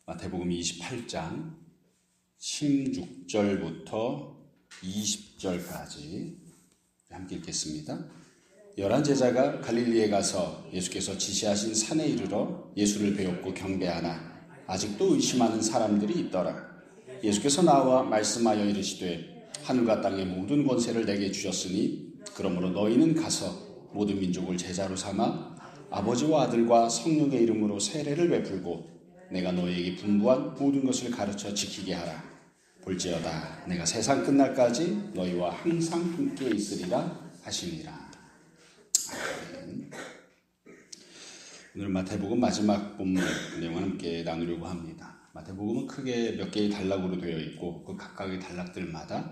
마태복음 28장 16절부터 20절까지 함께 읽겠습니다. 11 제자가 갈릴리에 가서 예수께서 지시하신 산에 이르러 예수를 배웠고 경배하나 아직도 의심하는 사람들이 있더라. 예수께서 나와 말씀하여 이르시되 하늘과 땅의 모든 권세를 내게 주셨으니 그러므로 너희는 가서 모든 민족을 제자로 삼아 아버지와 아들과 성령의 이름으로 세례를 베풀고 내가 너희에게 분부한 모든 것을 가르쳐 지키게 하라. 볼지어다 내가 세상 끝날까지 너희와 항상 함께 있으리라 하시니라. 아멘. 오늘 마태복음 마지막 본문 내용을 함께 나누려고 합니다. 마태복음은 크게 몇 개의 단락으로 되어 있고 그 각각의 단락들마다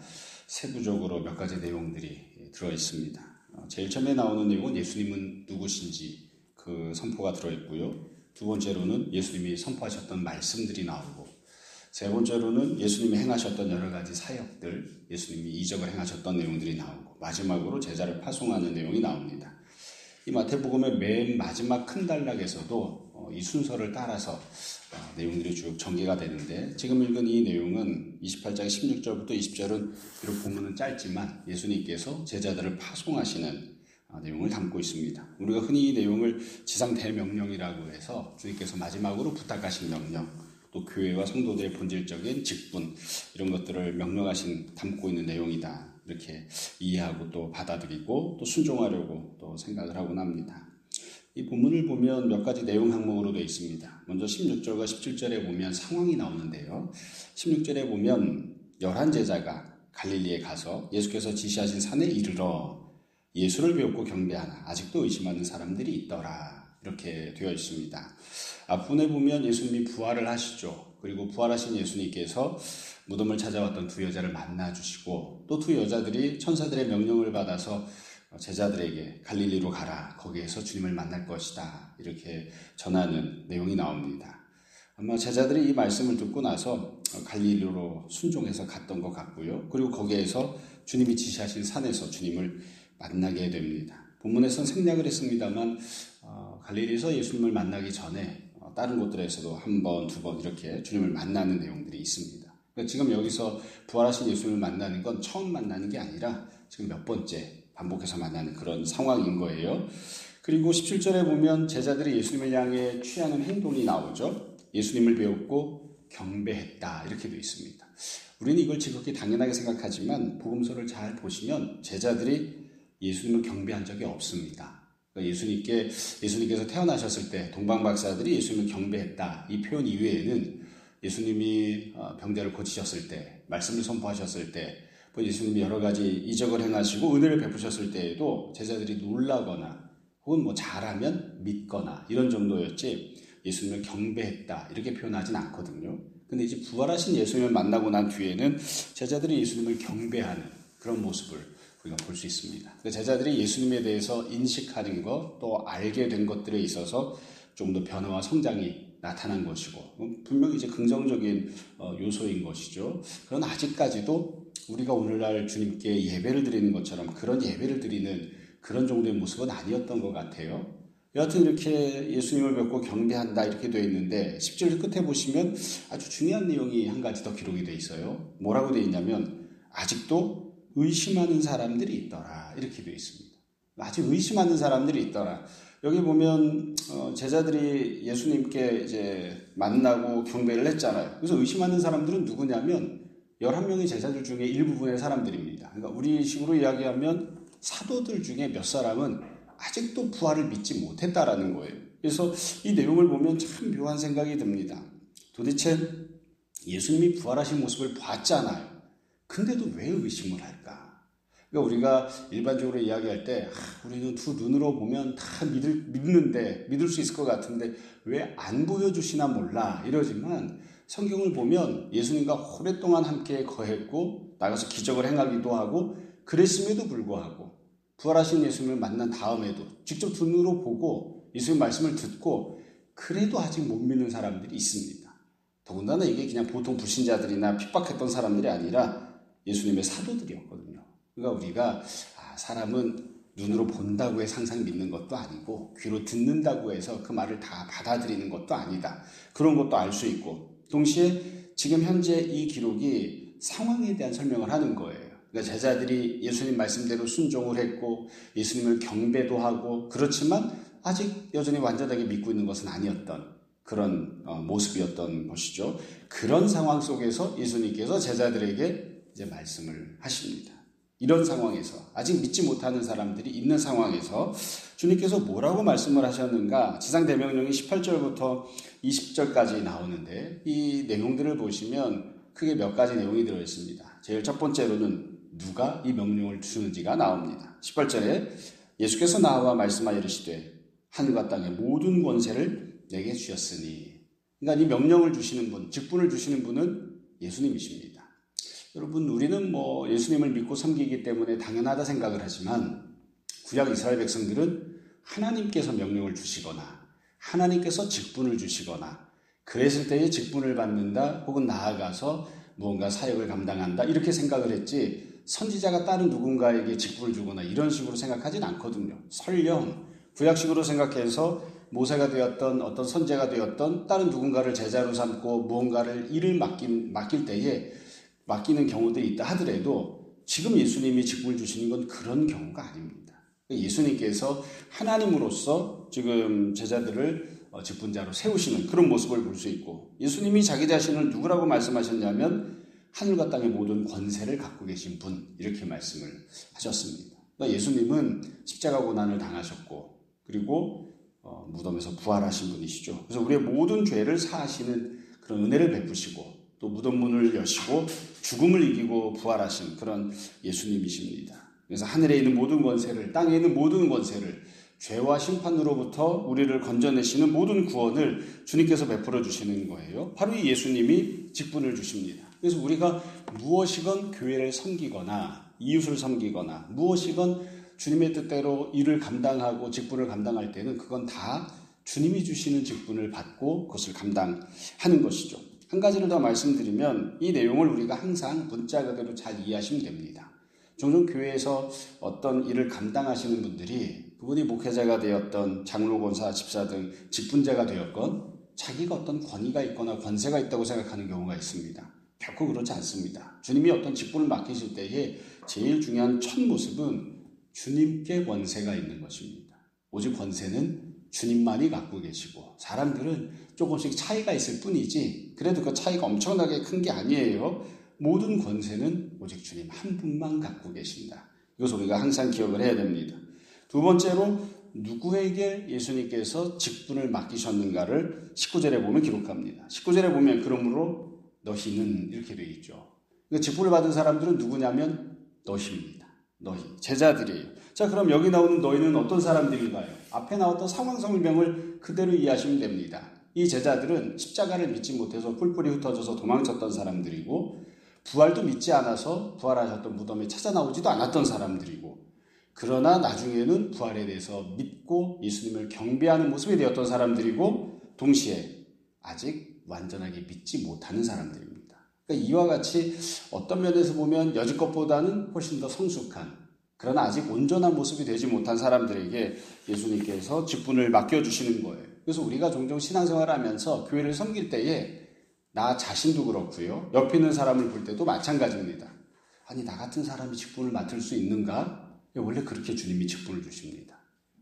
세부적으로 몇 가지 내용들이 들어 있습니다. 제일 처음에 나오는 내용은 예수님은 누구신지 그 선포가 들어 있고요. 두 번째로는 예수님이 선포하셨던 말씀들이 나오고, 세 번째로는 예수님이 행하셨던 여러 가지 사역들, 예수님이 이적을 행하셨던 내용들이 나오고, 마지막으로 제자를 파송하는 내용이 나옵니다. 이 마태복음의 맨 마지막 큰 단락에서도 이 순서를 따라서 내용들이 쭉 전개가 되는데, 지금 읽은 이 내용은 28장 16절부터 20절은 비록 본문은 짧지만 예수님께서 제자들을 파송하시는 내용을 담고 있습니다. 우리가 흔히 이 내용을 지상 대명령이라고 해서 주님께서 마지막으로 부탁하신 명령, 또 교회와 성도들의 본질적인 직분, 이런 것들을 명령하신 담고 있는 내용이다, 이렇게 이해하고 또 받아들이고 또 순종하려고 또 생각을 하곤 합니다. 이 본문을 보면 몇 가지 내용 항목으로 되어 있습니다. 먼저 16절과 17절에 보면 상황이 나오는데요. 16절에 보면 11 제자가 갈릴리에 가서 예수께서 지시하신 산에 이르러 예수를 배웠고 경배하나 아직도 의심하는 사람들이 있더라, 이렇게 되어 있습니다. 앞부분에 보면 예수님이 부활을 하시죠. 그리고 부활하신 예수님께서 무덤을 찾아왔던 두 여자를 만나주시고, 또 두 여자들이 천사들의 명령을 받아서 제자들에게 갈릴리로 가라, 거기에서 주님을 만날 것이다, 이렇게 전하는 내용이 나옵니다. 아마 제자들이 이 말씀을 듣고 나서 갈릴리로 순종해서 갔던 것 같고요. 그리고 거기에서 주님이 지시하신 산에서 주님을 만나게 됩니다. 본문에서는 생략을 했습니다만 갈릴리에서 예수님을 만나기 전에 다른 곳들에서도 한 번, 두 번 이렇게 주님을 만나는 내용들이 있습니다. 그러니까 지금 여기서 부활하신 예수님을 만나는 건 처음 만나는 게 아니라 지금 몇 번째 반복해서 만나는 그런 상황인 거예요. 그리고 17절에 보면 제자들이 예수님을 향해 취하는 행동이 나오죠. 예수님을 배웠고 경배했다, 이렇게 되어 있습니다. 우리는 이걸 지극히 당연하게 생각하지만 복음서를 잘 보시면 제자들이 예수님을 경배한 적이 없습니다. 그러니까 예수님께서 태어나셨을 때 동방박사들이 예수님을 경배했다, 이 표현 이외에는 예수님이 병자를 고치셨을 때, 말씀을 선포하셨을 때, 예수님이 여러 가지 이적을 행하시고 은혜를 베푸셨을 때에도 제자들이 놀라거나 혹은 잘하면 믿거나 이런 정도였지 예수님을 경배했다, 이렇게 표현하진 않거든요. 근데 이제 부활하신 예수님을 만나고 난 뒤에는 제자들이 예수님을 경배하는 그런 모습을 우리가 볼 수 있습니다. 제자들이 예수님에 대해서 인식하는 것, 또 알게 된 것들에 있어서 좀 더 변화와 성장이 나타난 것이고, 분명히 이제 긍정적인 요소인 것이죠. 그러나 아직까지도 우리가 오늘날 주님께 예배를 드리는 것처럼 그런 예배를 드리는 그런 정도의 모습은 아니었던 것 같아요. 여하튼 이렇게 예수님을 뵙고 경배한다, 이렇게 되어 있는데 10절 끝에 보시면 아주 중요한 내용이 한 가지 더 기록이 되어 있어요. 뭐라고 되어 있냐면 아직도 의심하는 사람들이 있더라, 이렇게 되어 있습니다. 아직 의심하는 사람들이 있더라. 여기 보면 제자들이 예수님께 이제 만나고 경배를 했잖아요. 그래서 의심하는 사람들은 누구냐면 11명의 제자들 중에 일부분의 사람들입니다. 그러니까 우리 식으로 이야기하면 사도들 중에 몇 사람은 아직도 부활을 믿지 못했다라는 거예요. 그래서 이 내용을 보면 참 묘한 생각이 듭니다. 도대체 예수님이 부활하신 모습을 봤잖아요. 근데도 왜 의심을 할까? 그러니까 우리가 일반적으로 이야기할 때 우리는 두 눈으로 보면 다 믿을 수 있을 것 같은데 왜 안 보여주시나 몰라, 이러지만 성경을 보면 예수님과 오랫동안 함께 거했고 나가서 기적을 행하기도 하고 그랬음에도 불구하고 부활하신 예수님을 만난 다음에도 직접 두 눈으로 보고 예수님 말씀을 듣고 그래도 아직 못 믿는 사람들이 있습니다. 더군다나 이게 그냥 보통 불신자들이나 핍박했던 사람들이 아니라 예수님의 사도들이었거든요. 그러니까 우리가 사람은 눈으로 본다고 해서 항상 믿는 것도 아니고 귀로 듣는다고 해서 그 말을 다 받아들이는 것도 아니다, 그런 것도 알 수 있고, 동시에 지금 현재 이 기록이 상황에 대한 설명을 하는 거예요. 그러니까 제자들이 예수님 말씀대로 순종을 했고 예수님을 경배도 하고 그렇지만 아직 여전히 완전하게 믿고 있는 것은 아니었던 그런 모습이었던 것이죠. 그런 상황 속에서 예수님께서 제자들에게 이제 말씀을 하십니다. 이런 상황에서 아직 믿지 못하는 사람들이 있는 상황에서 주님께서 뭐라고 말씀을 하셨는가? 지상대명령이 18절부터 20절까지 나오는데 이 내용들을 보시면 크게 몇 가지 내용이 들어있습니다. 제일 첫 번째로는 누가 이 명령을 주는지가 나옵니다. 18절에 예수께서 나와 말씀하여 이르시되 하늘과 땅의 모든 권세를 내게 주셨으니. 그러니까 이 명령을 주시는 분, 직분을 주시는 분은 예수님이십니다. 여러분, 우리는 예수님을 믿고 섬기기 때문에 당연하다 생각을 하지만 구약 이스라엘 백성들은 하나님께서 명령을 주시거나 하나님께서 직분을 주시거나 그랬을 때에 직분을 받는다 혹은 나아가서 무언가 사역을 감당한다 이렇게 생각을 했지 선지자가 다른 누군가에게 직분을 주거나 이런 식으로 생각하진 않거든요. 설령 구약식으로 생각해서 모세가 되었던 어떤 선지자가 되었던 다른 누군가를 제자로 삼고 무언가를 일을 맡길 때에 맡기는 경우들이 있다 하더라도 지금 예수님이 직분을 주시는 건 그런 경우가 아닙니다. 예수님께서 하나님으로서 지금 제자들을 직분자로 세우시는 그런 모습을 볼 수 있고 예수님이 자기 자신을 누구라고 말씀하셨냐면 하늘과 땅의 모든 권세를 갖고 계신 분 이렇게 말씀을 하셨습니다. 그러니까 예수님은 십자가 고난을 당하셨고 그리고 무덤에서 부활하신 분이시죠. 그래서 우리의 모든 죄를 사하시는 그런 은혜를 베푸시고 또 무덤 문을 여시고 죽음을 이기고 부활하신 그런 예수님이십니다. 그래서 하늘에 있는 모든 권세를 땅에 있는 모든 권세를 죄와 심판으로부터 우리를 건져내시는 모든 구원을 주님께서 베풀어 주시는 거예요. 바로 이 예수님이 직분을 주십니다. 그래서 우리가 무엇이건 교회를 섬기거나 이웃을 섬기거나 무엇이건 주님의 뜻대로 일을 감당하고 직분을 감당할 때는 그건 다 주님이 주시는 직분을 받고 그것을 감당하는 것이죠. 한 가지를 더 말씀드리면 이 내용을 우리가 항상 문자 그대로 잘 이해하시면 됩니다. 종종 교회에서 어떤 일을 감당하시는 분들이 그분이 목회자가 되었던 장로, 권사, 집사 등 직분자가 되었건 자기가 어떤 권위가 있거나 권세가 있다고 생각하는 경우가 있습니다. 결코 그렇지 않습니다. 주님이 어떤 직분을 맡기실 때에 제일 중요한 첫 모습은 주님께 권세가 있는 것입니다. 오직 권세는 주님만이 갖고 계시고 사람들은 조금씩 차이가 있을 뿐이지 그래도 그 차이가 엄청나게 큰 게 아니에요. 모든 권세는 오직 주님 한 분만 갖고 계신다. 이것을 우리가 항상 기억을 해야 됩니다. 두 번째로 누구에게 예수님께서 직분을 맡기셨는가를 19절에 보면 기록합니다. 19절에 보면 그러므로 너희는 이렇게 되어 있죠. 그러니까 직분을 받은 사람들은 누구냐면 너희입니다. 너희, 제자들이에요. 자, 그럼 여기 나오는 너희는 어떤 사람들인가요? 앞에 나왔던 상황 설명을 그대로 이해하시면 됩니다. 이 제자들은 십자가를 믿지 못해서 뿔뿔이 흩어져서 도망쳤던 사람들이고 부활도 믿지 않아서 부활하셨던 무덤에 찾아 나오지도 않았던 사람들이고 그러나 나중에는 부활에 대해서 믿고 예수님을 경배하는 모습이 되었던 사람들이고 동시에 아직 완전하게 믿지 못하는 사람들입니다. 그러니까 이와 같이 어떤 면에서 보면 여지껏보다는 훨씬 더 성숙한 그러나 아직 온전한 모습이 되지 못한 사람들에게 예수님께서 직분을 맡겨주시는 거예요. 그래서 우리가 종종 신앙생활을 하면서 교회를 섬길 때에 나 자신도 그렇고요. 옆에 있는 사람을 볼 때도 마찬가지입니다. 아니 나 같은 사람이 직분을 맡을 수 있는가? 원래 그렇게 주님이 직분을 주십니다.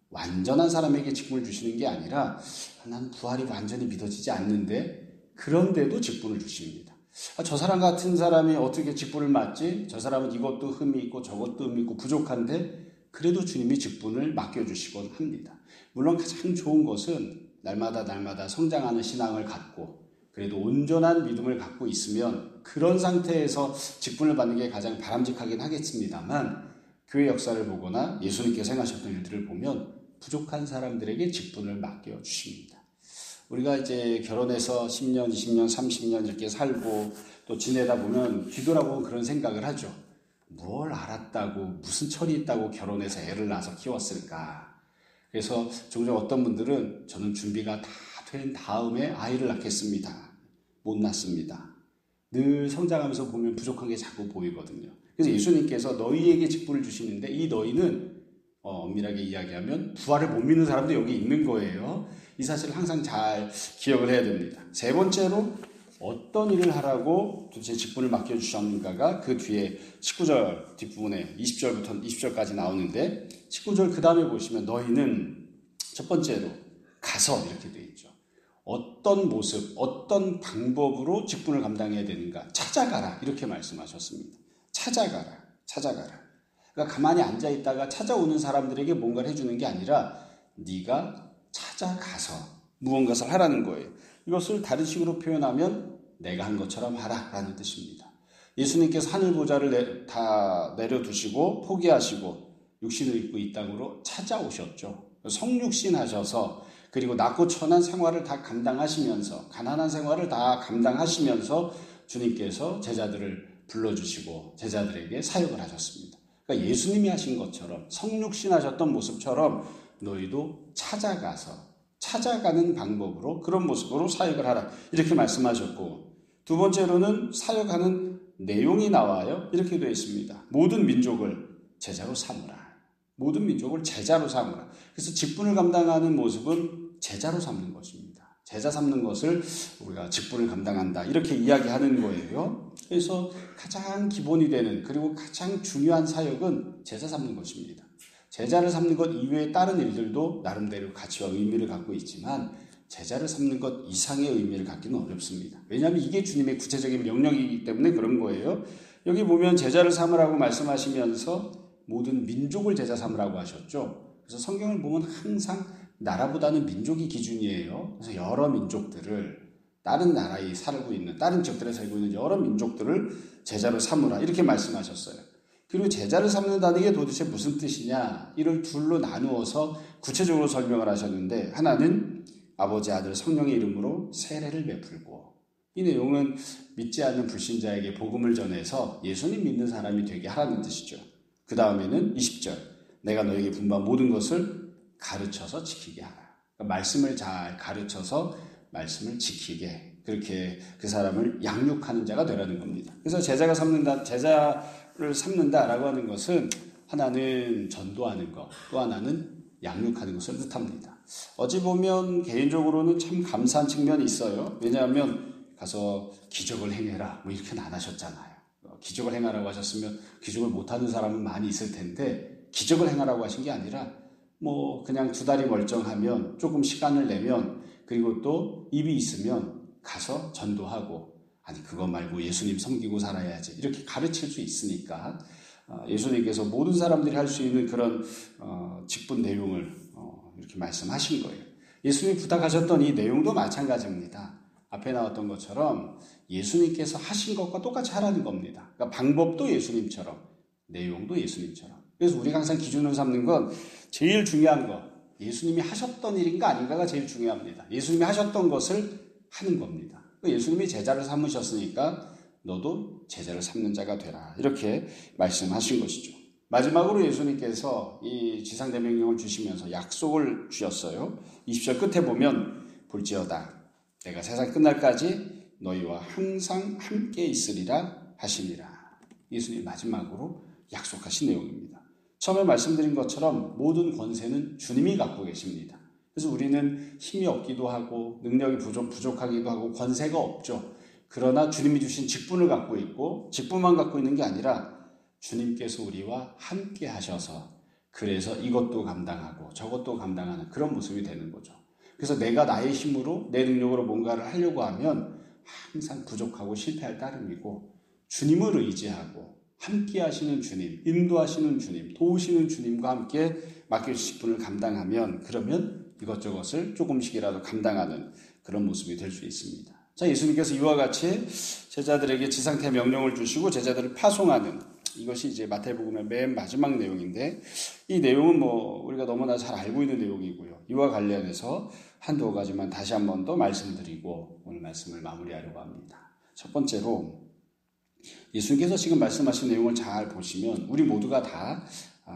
완전한 사람에게 직분을 주시는 게 아니라 난 부활이 완전히 믿어지지 않는데 그런데도 직분을 주십니다. 저 사람 같은 사람이 어떻게 직분을 맡지? 저 사람은 이것도 흠이 있고 저것도 흠이 있고 부족한데 그래도 주님이 직분을 맡겨주시곤 합니다. 물론 가장 좋은 것은 날마다 성장하는 신앙을 갖고 그래도 온전한 믿음을 갖고 있으면 그런 상태에서 직분을 받는 게 가장 바람직하긴 하겠습니다만 교회 역사를 보거나 예수님께서 행하셨던 일들을 보면 부족한 사람들에게 직분을 맡겨주십니다. 우리가 이제 결혼해서 10년, 20년, 30년 이렇게 살고 또 지내다 보면 뒤돌아보면 그런 생각을 하죠. 뭘 알았다고 무슨 철이 있다고 결혼해서 애를 낳아서 키웠을까. 그래서 종종 어떤 분들은 저는 준비가 다 된 다음에 아이를 낳겠습니다. 못 낳습니다. 늘 성장하면서 보면 부족한 게 자꾸 보이거든요. 그래서 예수님께서 너희에게 직분을 주시는데 이 너희는 엄밀하게 이야기하면 부활을 못 믿는 사람도 여기 있는 거예요. 이 사실을 항상 잘 기억을 해야 됩니다. 세 번째로 어떤 일을 하라고 도대체 직분을 맡겨주셨는가가 그 뒤에 19절 뒷부분에 20절부터 20절까지 나오는데 19절 그 다음에 보시면 너희는 첫 번째로 가서 이렇게 되어 있죠. 어떤 모습, 어떤 방법으로 직분을 감당해야 되는가 찾아가라 이렇게 말씀하셨습니다. 찾아가라. 그러니까 가만히 앉아있다가 찾아오는 사람들에게 뭔가를 해주는 게 아니라 네가 찾아가서 무언가를 하라는 거예요. 이것을 다른 식으로 표현하면 내가 한 것처럼 하라라는 뜻입니다. 예수님께서 하늘 보좌를 다 내려두시고 포기하시고 육신을 입고 이 땅으로 찾아오셨죠. 성육신 하셔서 그리고 낮고 천한 생활을 다 감당하시면서 가난한 생활을 다 감당하시면서 주님께서 제자들을 불러주시고 제자들에게 사역을 하셨습니다. 그러니까 예수님이 하신 것처럼 성육신 하셨던 모습처럼 너희도 찾아가는 방법으로 그런 모습으로 사역을 하라 이렇게 말씀하셨고 두 번째로는 사역하는 내용이 나와요. 이렇게 되어 있습니다. 모든 민족을 제자로 삼으라. 모든 민족을 제자로 삼으라. 그래서 직분을 감당하는 모습은 제자로 삼는 것입니다. 제자 삼는 것을 우리가 직분을 감당한다 이렇게 이야기하는 거예요. 그래서 가장 기본이 되는 그리고 가장 중요한 사역은 제자 삼는 것입니다. 제자를 삼는 것 이외의 다른 일들도 나름대로 가치와 의미를 갖고 있지만 제자를 삼는 것 이상의 의미를 갖기는 어렵습니다. 왜냐하면 이게 주님의 구체적인 명령이기 때문에 그런 거예요. 여기 보면 제자를 삼으라고 말씀하시면서 모든 민족을 제자 삼으라고 하셨죠. 그래서 성경을 보면 항상 나라보다는 민족이 기준이에요. 그래서 여러 민족들을 다른 나라에 살고 있는 다른 지역들에 살고 있는 여러 민족들을 제자로 삼으라 이렇게 말씀하셨어요. 그리고 제자를 삼는다는 게 도대체 무슨 뜻이냐 이를 둘로 나누어서 구체적으로 설명을 하셨는데 하나는 아버지 아들 성령의 이름으로 세례를 베풀고 이 내용은 믿지 않는 불신자에게 복음을 전해서 예수님 믿는 사람이 되게 하라는 뜻이죠. 그 다음에는 20절 내가 너에게 분부한 모든 것을 가르쳐서 지키게 하라. 그러니까 말씀을 잘 가르쳐서 말씀을 지키게 그렇게 그 사람을 양육하는 자가 되라는 겁니다. 그래서 제자를 삼는다라고 하는 것은 하나는 전도하는 것, 또 하나는 양육하는 것을 뜻합니다. 어찌 보면 개인적으로는 참 감사한 측면이 있어요. 왜냐하면 가서 기적을 행해라 뭐 이렇게는 안 하셨잖아요. 기적을 행하라고 하셨으면 기적을 못하는 사람은 많이 있을 텐데 기적을 행하라고 하신 게 아니라 뭐 그냥 두 다리 멀쩡하면 조금 시간을 내면 그리고 또 입이 있으면 가서 전도하고 아니 그거 말고 예수님 섬기고 살아야지 이렇게 가르칠 수 있으니까 예수님께서 모든 사람들이 할 수 있는 그런 직분 내용을 이렇게 말씀하신 거예요. 예수님이 부탁하셨던 이 내용도 마찬가지입니다. 앞에 나왔던 것처럼 예수님께서 하신 것과 똑같이 하라는 겁니다. 그러니까 방법도 예수님처럼 내용도 예수님처럼. 그래서 우리가 항상 기준으로 삼는 건 제일 중요한 거 예수님이 하셨던 일인가 아닌가가 제일 중요합니다. 예수님이 하셨던 것을 하는 겁니다. 예수님이 제자를 삼으셨으니까 너도 제자를 삼는 자가 되라 이렇게 말씀하신 것이죠. 마지막으로 예수님께서 이 지상대명령을 주시면서 약속을 주셨어요. 20절 끝에 보면 볼지어다 내가 세상 끝날까지 너희와 항상 함께 있으리라 하시니라. 예수님 마지막으로 약속하신 내용입니다. 처음에 말씀드린 것처럼 모든 권세는 주님이 갖고 계십니다. 그래서 우리는 힘이 없기도 하고 능력이 부족하기도 하고 권세가 없죠. 그러나 주님이 주신 직분을 갖고 있고 직분만 갖고 있는 게 아니라 주님께서 우리와 함께 하셔서 그래서 이것도 감당하고 저것도 감당하는 그런 모습이 되는 거죠. 그래서 내가 나의 힘으로 내 능력으로 뭔가를 하려고 하면 항상 부족하고 실패할 따름이고 주님을 의지하고 함께 하시는 주님, 인도하시는 주님, 도우시는 주님과 함께 맡겨주신 직분을 감당하면 그러면 이것저것을 조금씩이라도 감당하는 그런 모습이 될 수 있습니다. 자, 예수님께서 이와 같이 제자들에게 지상태 명령을 주시고 제자들을 파송하는 이것이 이제 마태복음의 맨 마지막 내용인데 이 내용은 우리가 너무나 잘 알고 있는 내용이고요. 이와 관련해서 한두 가지만 다시 한 번 더 말씀드리고 오늘 말씀을 마무리하려고 합니다. 첫 번째로 예수님께서 지금 말씀하신 내용을 잘 보시면 우리 모두가 다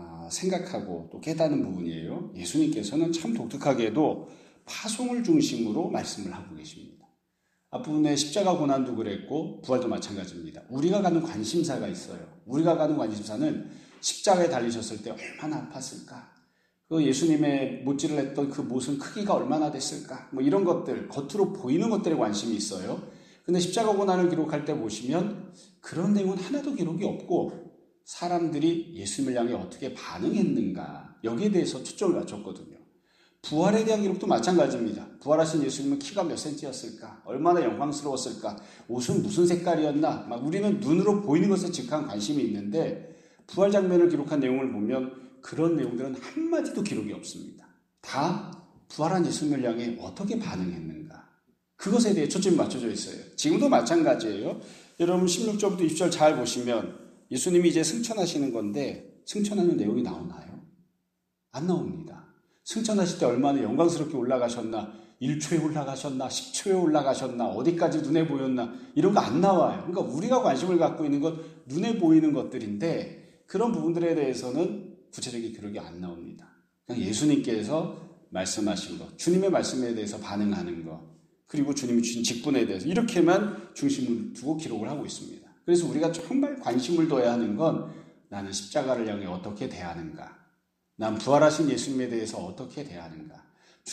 생각하고 또 깨닫는 부분이에요. 예수님께서는 참 독특하게도 파송을 중심으로 말씀을 하고 계십니다. 앞부분에 십자가 고난도 그랬고 부활도 마찬가지입니다. 우리가 가는 관심사가 있어요. 우리가 가는 관심사는 십자가에 달리셨을 때 얼마나 아팠을까? 그 예수님의 못질을 했던 그 못은 크기가 얼마나 됐을까? 이런 것들, 겉으로 보이는 것들에 관심이 있어요. 근데 십자가 고난을 기록할 때 보시면 그런 내용은 하나도 기록이 없고 사람들이 예수님을 향해 어떻게 반응했는가 여기에 대해서 초점을 맞췄거든요. 부활에 대한 기록도 마찬가지입니다. 부활하신 예수님은 키가 몇 센치였을까? 얼마나 영광스러웠을까? 옷은 무슨 색깔이었나? 막 우리는 눈으로 보이는 것에 즉한 관심이 있는데 부활 장면을 기록한 내용을 보면 그런 내용들은 한마디도 기록이 없습니다. 다 부활한 예수님을 향해 어떻게 반응했는가? 그것에 대해 초점이 맞춰져 있어요. 지금도 마찬가지예요. 여러분 16절부터 20절 잘 보시면 예수님이 이제 승천하시는 건데 승천하는 내용이 나오나요? 안 나옵니다. 승천하실 때 얼마나 영광스럽게 올라가셨나, 1초에 올라가셨나, 10초에 올라가셨나, 어디까지 눈에 보였나 이런 거 안 나와요. 그러니까 우리가 관심을 갖고 있는 건 눈에 보이는 것들인데 그런 부분들에 대해서는 구체적인 기록이 안 나옵니다. 그냥 예수님께서 말씀하신 것, 주님의 말씀에 대해서 반응하는 것, 그리고 주님이 주신 직분에 대해서 이렇게만 중심을 두고 기록을 하고 있습니다. 그래서 우리가 정말 관심을 둬야 하는 건 나는 십자가를 향해 어떻게 대하는가, 난 부활하신 예수님에 대해서 어떻게 대하는가,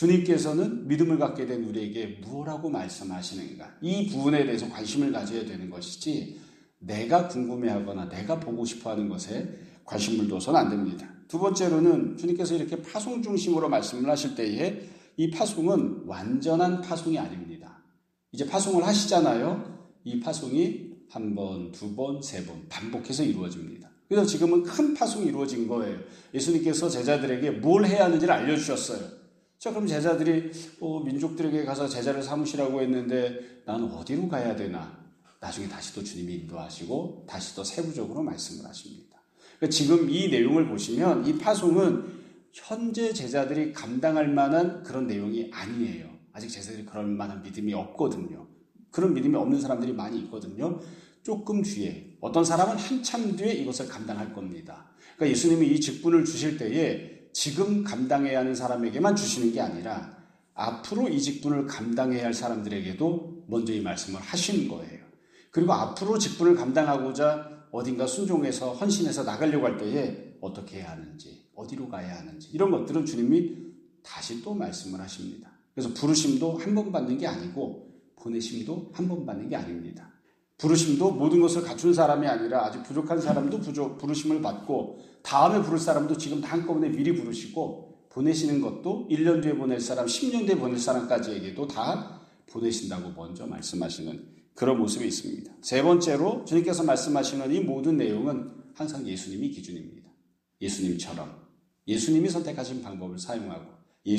주님께서는 믿음을 갖게 된 우리에게 무엇라고 말씀하시는가, 이 부분에 대해서 관심을 가져야 되는 것이지 내가 궁금해하거나 내가 보고 싶어하는 것에 관심을 둬서는 안 됩니다. 두 번째로는 주님께서 이렇게 파송 중심으로 말씀을 하실 때에 이 파송은 완전한 파송이 아닙니다. 이제 파송을 하시잖아요. 이 파송이 한 번, 두 번, 세 번 반복해서 이루어집니다. 그래서 지금은 큰 파송이 이루어진 거예요. 예수님께서 제자들에게 뭘 해야 하는지를 알려주셨어요. 자, 그럼 제자들이 민족들에게 가서 제자를 삼으시라고 했는데 나는 어디로 가야 되나? 나중에 다시 또 주님이 인도하시고 다시 또 세부적으로 말씀을 하십니다. 그러니까 지금 이 내용을 보시면 이 파송은 현재 제자들이 감당할 만한 그런 내용이 아니에요. 아직 제자들이 그럴 만한 믿음이 없거든요. 그런 믿음이 없는 사람들이 많이 있거든요. 조금 뒤에, 어떤 사람은 한참 뒤에 이것을 감당할 겁니다. 그러니까 예수님이 이 직분을 주실 때에 지금 감당해야 하는 사람에게만 주시는 게 아니라 앞으로 이 직분을 감당해야 할 사람들에게도 먼저 이 말씀을 하시는 거예요. 그리고 앞으로 직분을 감당하고자 어딘가 순종해서 헌신해서 나가려고 할 때에 어떻게 해야 하는지, 어디로 가야 하는지 이런 것들은 주님이 다시 또 말씀을 하십니다. 그래서 부르심도 한 번 받는 게 아니고 보내심도 한 번 받는 게 아닙니다. 부르심도 모든 것을 갖춘 사람이 아니라 아직 부족한 사람도 부르심을 받고 다음에 부를 사람도 지금 한꺼번에 미리 부르시고 보내시는 것도 1년 뒤에 보낼 사람, 10년 뒤에 보낼 사람까지에게도 다 보내신다고 먼저 말씀하시는 그런 모습이 있습니다. 세 번째로 주님께서 말씀하시는 이 모든 내용은 항상 예수님이 기준입니다. 예수님처럼 예수님이 선택하신 방법을 사용하고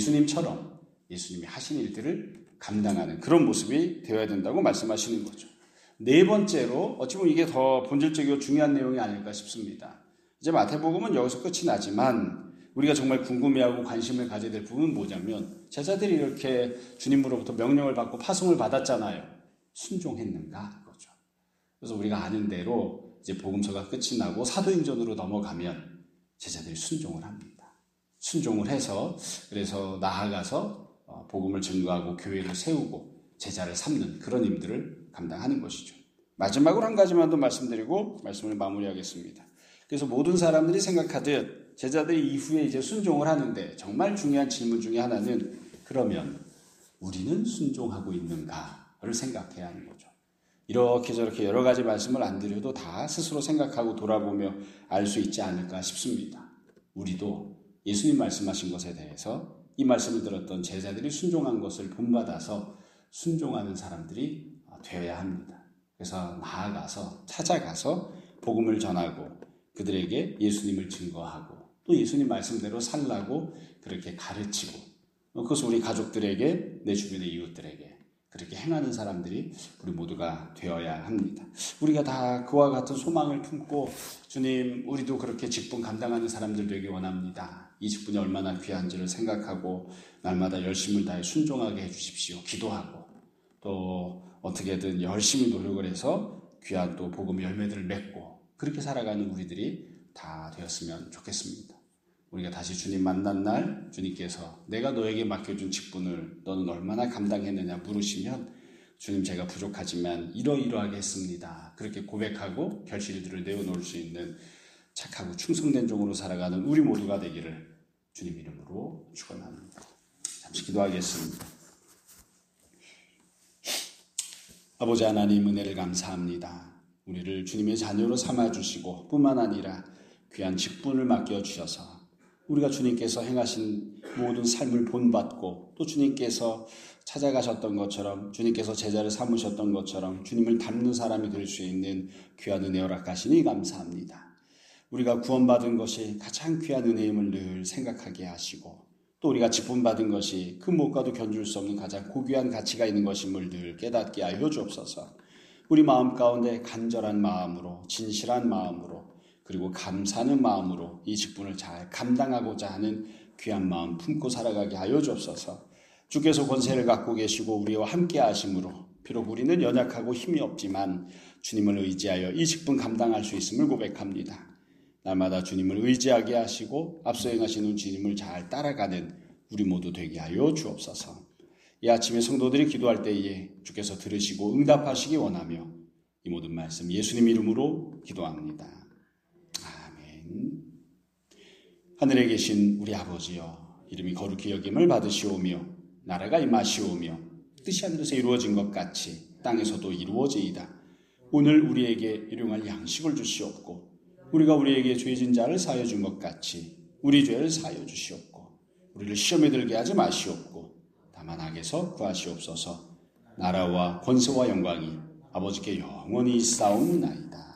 예수님처럼 예수님이 하신 일들을 감당하는 그런 모습이 되어야 된다고 말씀하시는 거죠. 네 번째로 어찌 보면 이게 더 본질적이고 중요한 내용이 아닐까 싶습니다. 이제 마태복음은 여기서 끝이 나지만 우리가 정말 궁금해하고 관심을 가져야 될 부분은 뭐냐면 제자들이 이렇게 주님으로부터 명령을 받고 파송을 받았잖아요. 순종했는가? 그거죠. 그래서 우리가 아는 대로 이제 복음서가 끝이 나고 사도행전으로 넘어가면 제자들이 순종을 합니다. 순종을 해서 그래서 나아가서 복음을 증거하고 교회를 세우고 제자를 삼는 그런 일들을 감당하는 것이죠. 마지막으로 한 가지만 더 말씀드리고 말씀을 마무리하겠습니다. 그래서 모든 사람들이 생각하듯 제자들이 이후에 이제 순종을 하는데 정말 중요한 질문 중에 하나는 그러면 우리는 순종하고 있는가를 생각해야 하는 거죠. 이렇게 저렇게 여러 가지 말씀을 안 드려도 다 스스로 생각하고 돌아보며 알 수 있지 않을까 싶습니다. 우리도 예수님 말씀하신 것에 대해서 이 말씀을 들었던 제자들이 순종한 것을 본받아서 순종하는 사람들이 되어야 합니다. 그래서 나아가서 찾아가서 복음을 전하고 그들에게 예수님을 증거하고 또 예수님 말씀대로 살라고 그렇게 가르치고 그것을 우리 가족들에게 내 주변의 이웃들에게 그렇게 행하는 사람들이 우리 모두가 되어야 합니다. 우리가 다 그와 같은 소망을 품고 주님 우리도 그렇게 직분 감당하는 사람들 되기 원합니다. 이 직분이 얼마나 귀한지를 생각하고 날마다 열심을 다해 순종하게 해주십시오. 기도하고 또 어떻게든 열심히 노력을 해서 귀한 또 복음 열매들을 맺고 그렇게 살아가는 우리들이 다 되었으면 좋겠습니다. 우리가 다시 주님 만난 날 주님께서 내가 너에게 맡겨준 직분을 너는 얼마나 감당했느냐 물으시면 주님 제가 부족하지만 이러이러하게 했습니다. 그렇게 고백하고 결실들을 내어놓을 수 있는 착하고 충성된 종으로 살아가는 우리 모두가 되기를 주님 이름으로 축원합니다. 잠시 기도하겠습니다. 아버지 하나님 은혜를 감사합니다. 우리를 주님의 자녀로 삼아주시고 뿐만 아니라 귀한 직분을 맡겨주셔서 우리가 주님께서 행하신 모든 삶을 본받고 또 주님께서 찾아가셨던 것처럼 주님께서 제자를 삼으셨던 것처럼 주님을 닮는 사람이 될 수 있는 귀한 은혜 허락하시니 감사합니다. 우리가 구원받은 것이 가장 귀한 은혜임을 늘 생각하게 하시고 또 우리가 직분받은 것이 그 무엇과도 견줄 수 없는 가장 고귀한 가치가 있는 것임을 늘 깨닫게 하여 주옵소서. 우리 마음 가운데 간절한 마음으로 진실한 마음으로 그리고 감사하는 마음으로 이 직분을 잘 감당하고자 하는 귀한 마음 품고 살아가게 하여 주옵소서. 주께서 권세를 갖고 계시고 우리와 함께 하심으로 비록 우리는 연약하고 힘이 없지만 주님을 의지하여 이 직분 감당할 수 있음을 고백합니다. 날마다 주님을 의지하게 하시고 앞서 행하시는 주님을 잘 따라가는 우리 모두 되게 하여 주옵소서. 이 아침에 성도들이 기도할 때에 주께서 들으시고 응답하시기 원하며 이 모든 말씀 예수님 이름으로 기도합니다. 아멘. 하늘에 계신 우리 아버지여, 이름이 거룩히 여김을 받으시오며 나라가 임하시오며 뜻이 하늘에서 이루어진 것 같이 땅에서도 이루어지이다. 오늘 우리에게 일용할 양식을 주시옵고 우리가 우리에게 죄진 자를 사하여 준 것 같이 우리 죄를 사하여 주시옵고 우리를 시험에 들게 하지 마시옵고 다만 악에서 구하시옵소서. 나라와 권세와 영광이 아버지께 영원히 있사옵나이다.